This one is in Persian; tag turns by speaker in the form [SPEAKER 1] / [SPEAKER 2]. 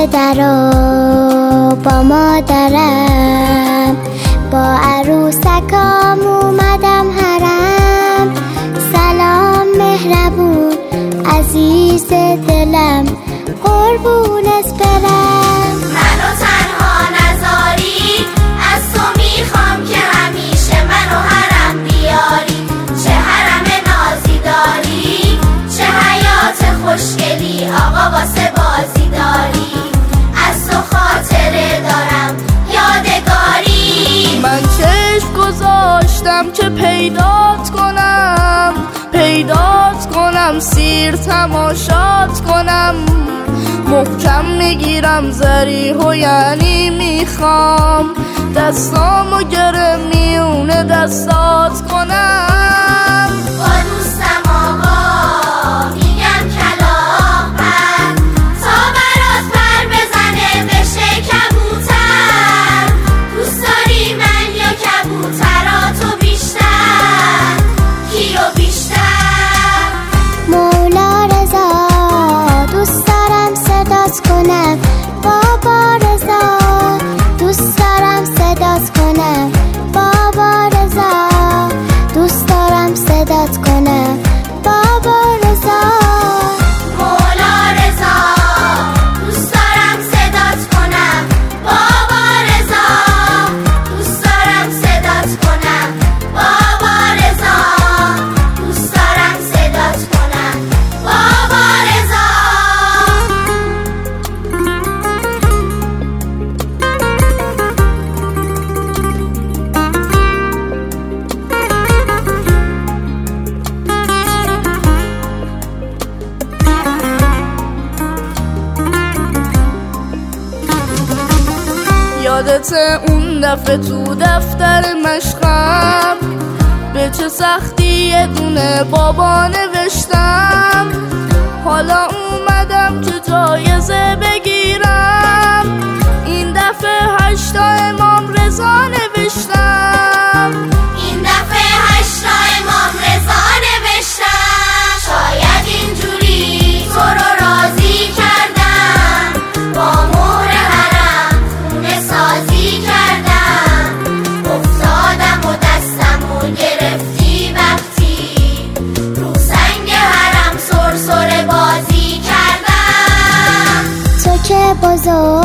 [SPEAKER 1] درو با مادرم، با عروسکام اومدم حرم. سلام مهربون عزیز دلم، قربونت برم.
[SPEAKER 2] منو تنها نذاری، از تو میخوام که همیشه منو حرم بیاری. چه حرم نازی داری، چه حیات خوشگلی آقا واسه بازی داری. از تو خاطره دارم یادگاری.
[SPEAKER 3] من چشم گذاشتم که پیدات کنم، سیر تماشات کنم. محکم میگیرم زریحو یعنی میخوام، دستامو گره میونه دستات کنم.
[SPEAKER 2] با دوستم آقا میگم کلاغ پر، تا برات پر بزنه بشه کبوتر. دوست داری من یا کبوتراتو بیشتر، کیو بیشتر؟
[SPEAKER 1] مولا رضا دوست دارم صدات کنم، بابا رضا دوست دارم صدات کنم، بابا رضا دوست دارم صدات کنم، بابا رضا.
[SPEAKER 2] مولا رضا دوست دارم صدات کنم، بابا رضا دوست دارم صدات کنم، بابا رضا دوست دارم صدات کنم، بابا رضا.
[SPEAKER 3] یادت اون دفعه تو دفتر مشقم، به چه سختی یه دونه بابا نوشتم. حالا اومدم که جایزه بگیرم، این دفعه 8 امام رضا نوشتم.
[SPEAKER 2] این دفعه 8 امام رضا نوشتم. شاید اینجوری تو رو راضی کردم، با مهر حرم خونه سازی کردم. افتادم و دستمو گرفتی وقتی رو سنگ حرم سرسره بازی کردم.
[SPEAKER 1] تو که بزرگ